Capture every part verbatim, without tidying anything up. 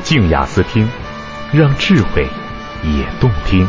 静雅思听，让智慧也动听。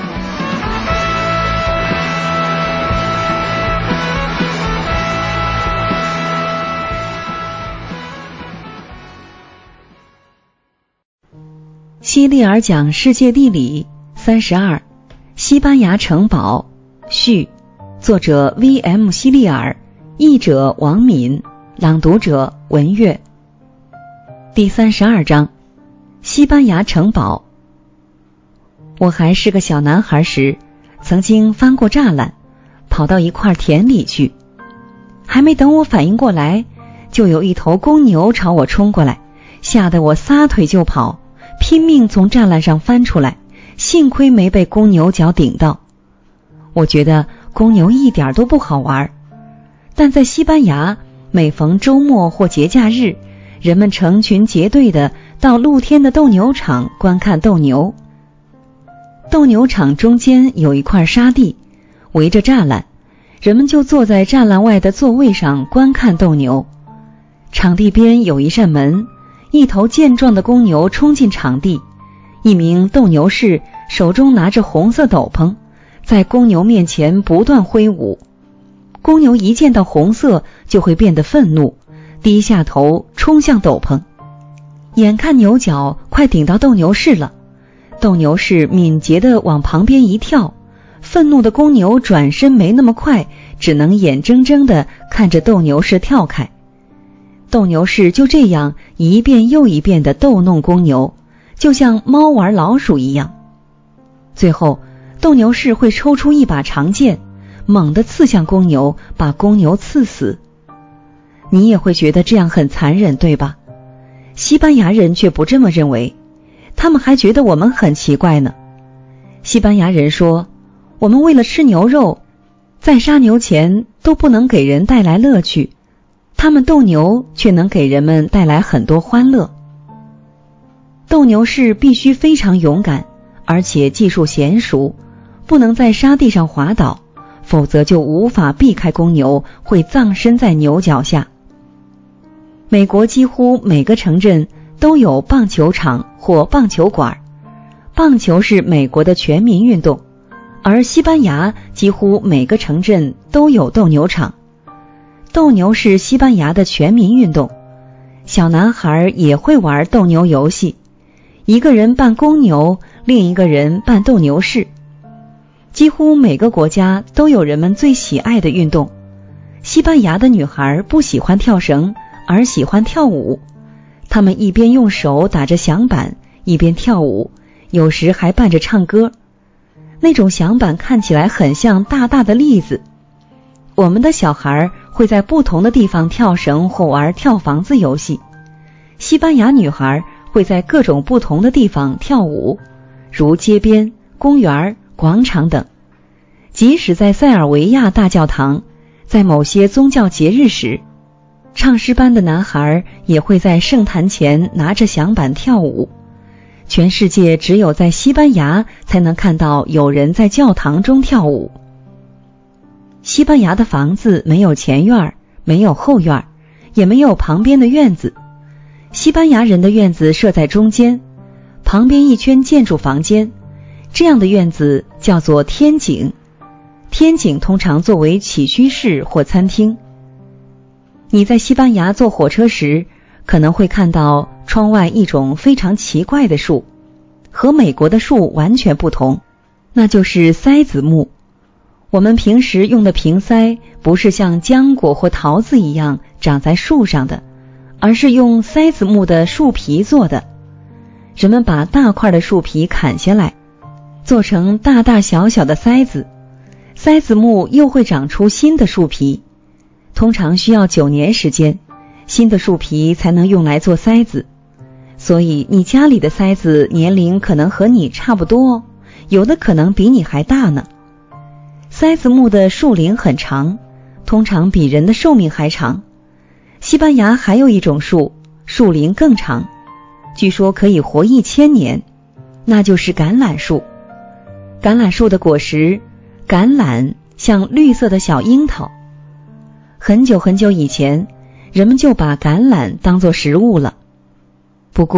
希利尔讲世界地理三十二，西班牙城堡序，作者 V M 希利尔，译者王敏，朗读者文月。第三十二章，西班牙城堡。我还是个小男孩时，曾经翻过栅栏，跑到一块田里去。还没等我反应过来，就有一头公牛朝我冲过来，吓得我撒腿就跑，拼命从栅栏上翻出来，幸亏没被公牛角顶到。我觉得公牛一点都不好玩，但在西班牙，每逢周末或节假日，人们成群结队的到露天的斗牛场观看斗牛。斗牛场中间有一块沙地，围着栅栏，人们就坐在栅栏外的座位上观看斗牛。场地边有一扇门，一头健壮的公牛冲进场地，一名斗牛士手中拿着红色斗篷，在公牛面前不断挥舞。公牛一见到红色就会变得愤怒，低下头冲向斗篷。眼看牛角快顶到斗牛士了，斗牛士敏捷地往旁边一跳，愤怒的公牛转身没那么快，只能眼睁睁地看着斗牛士跳开。斗牛士就这样一遍又一遍地逗弄公牛，就像猫玩老鼠一样。最后斗牛士会抽出一把长剑，猛地刺向公牛，把公牛刺死。你也会觉得这样很残忍，对吧？西班牙人却不这么认为，他们还觉得我们很奇怪呢。西班牙人说，我们为了吃牛肉，在杀牛前都不能给人带来乐趣，他们斗牛却能给人们带来很多欢乐。斗牛士必须非常勇敢，而且技术娴熟，不能在沙地上滑倒，否则就无法避开公牛，会葬身在牛脚下。美国几乎每个城镇都有棒球场或棒球馆，棒球是美国的全民运动，而西班牙几乎每个城镇都有斗牛场。斗牛是西班牙的全民运动，小男孩也会玩斗牛游戏，一个人扮公牛，另一个人扮斗牛士。几乎每个国家都有人们最喜爱的运动。西班牙的女孩不喜欢跳绳，而喜欢跳舞。她们一边用手打着响板，一边跳舞，有时还伴着唱歌。那种响板看起来很像大大的栗子。我们的小孩会在不同的地方跳绳或玩跳房子游戏。西班牙女孩会在各种不同的地方跳舞，如街边、公园、广场等。即使在塞尔维亚大教堂，在某些宗教节日时，唱诗班的男孩也会在圣坛前拿着响板跳舞。全世界只有在西班牙才能看到有人在教堂中跳舞。西班牙的房子没有前院，没有后院，也没有旁边的院子。西班牙人的院子设在中间，旁边一圈建筑房间，这样的院子叫做天井。天井通常作为起居室或餐厅。你在西班牙坐火车时，可能会看到窗外一种非常奇怪的树，和美国的树完全不同，那就是塞子木。我们平时用的瓶塞不是像浆果或桃子一样长在树上的，而是用塞子木的树皮做的。人们把大块的树皮砍下来，做成大大小小的塞子，塞子木又会长出新的树皮，通常需要九年时间，新的树皮才能用来做塞子。所以你家里的塞子年龄可能和你差不多，有的可能比你还大呢。塞子木的树龄很长，通常比人的寿命还长。西班牙还有一种树，树龄更长，据说可以活一千年，那就是橄榄树。橄榄树的果实，橄榄像绿色的小樱桃。很久很久以前，人们就把橄榄当作食物了。不过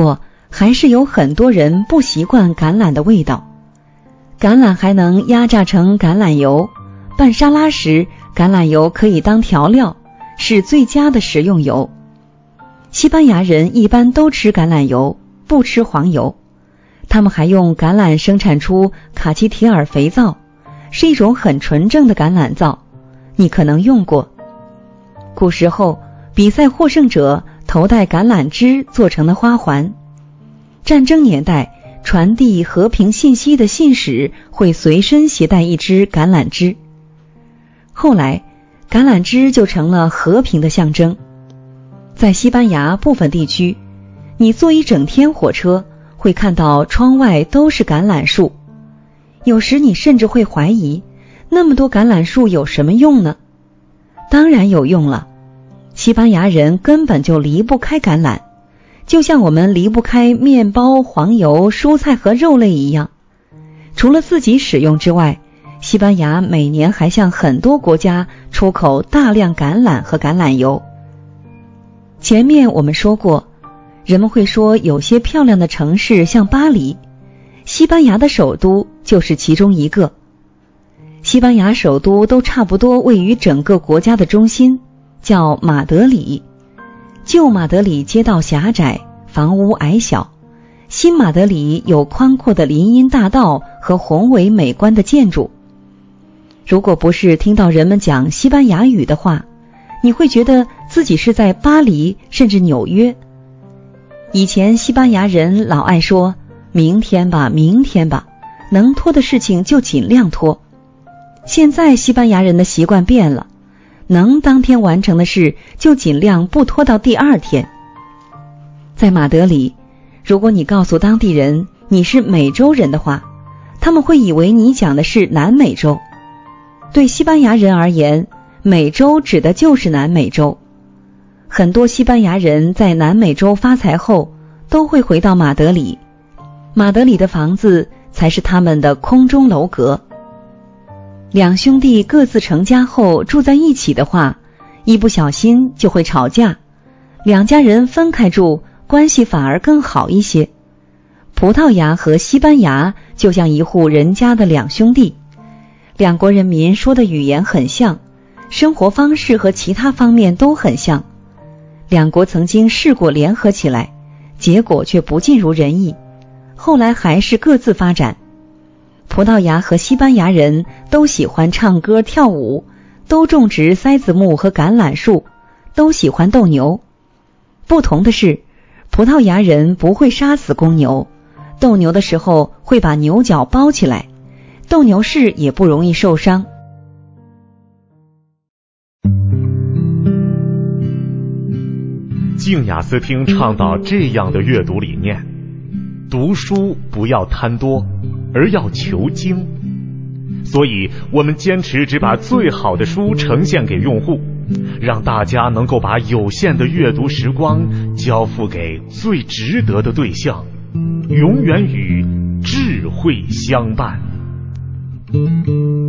还是有很多人不习惯橄榄的味道。橄榄还能压榨成橄榄油，拌沙拉时，橄榄油可以当调料，是最佳的食用油。西班牙人一般都吃橄榄油，不吃黄油。他们还用橄榄生产出卡其提尔肥皂，是一种很纯正的橄榄皂，你可能用过。古时候，比赛获胜者头戴橄榄枝做成的花环。战争年代，传递和平信息的信使会随身携带一支橄榄枝。后来，橄榄枝就成了和平的象征。在西班牙部分地区，你坐一整天火车，会看到窗外都是橄榄树。有时你甚至会怀疑，那么多橄榄树有什么用呢？当然有用了。西班牙人根本就离不开橄榄，就像我们离不开面包、黄油、蔬菜和肉类一样。除了自己使用之外，西班牙每年还向很多国家出口大量橄榄和橄榄油。前面我们说过，人们会说有些漂亮的城市像巴黎，西班牙的首都就是其中一个。西班牙首都都差不多位于整个国家的中心，叫马德里。旧马德里街道狭窄，房屋矮小，新马德里有宽阔的林荫大道和宏伟美观的建筑。如果不是听到人们讲西班牙语的话，你会觉得自己是在巴黎甚至纽约。以前西班牙人老爱说明天吧明天吧，能拖的事情就尽量拖。现在西班牙人的习惯变了，能当天完成的事就尽量不拖到第二天。在马德里，如果你告诉当地人你是美洲人的话，他们会以为你讲的是南美洲。对西班牙人而言，美洲指的就是南美洲。很多西班牙人在南美洲发财后，都会回到马德里。马德里的房子才是他们的空中楼阁。两兄弟各自成家后住在一起的话，一不小心就会吵架。两家人分开住，关系反而更好一些。葡萄牙和西班牙就像一户人家的两兄弟，两国人民说的语言很像，生活方式和其他方面都很像。两国曾经试过联合起来，结果却不尽如人意，后来还是各自发展。葡萄牙和西班牙人都喜欢唱歌跳舞，都种植塞子木和橄榄树，都喜欢斗牛。不同的是，葡萄牙人不会杀死公牛，斗牛的时候会把牛角包起来，斗牛士也不容易受伤。 静雅思听倡导这样的阅读理念：读书不要贪多，而要求精。所以我们坚持只把最好的书呈现给用户，让大家能够把有限的阅读时光交付给最值得的对象，永远与智慧相伴。